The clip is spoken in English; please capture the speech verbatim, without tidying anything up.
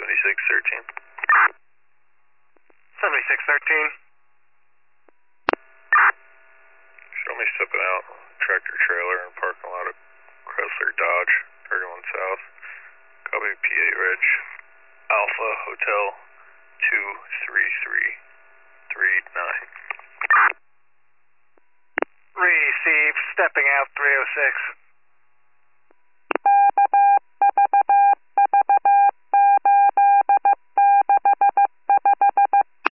seventy-six thirteen. seventy-six thirteen. Show me stepping out, tractor trailer and parking lot of Chrysler Dodge, thirty-one South. Copy P eight Reg. Alpha Hotel two three three three nine. Receive, stepping out three oh six.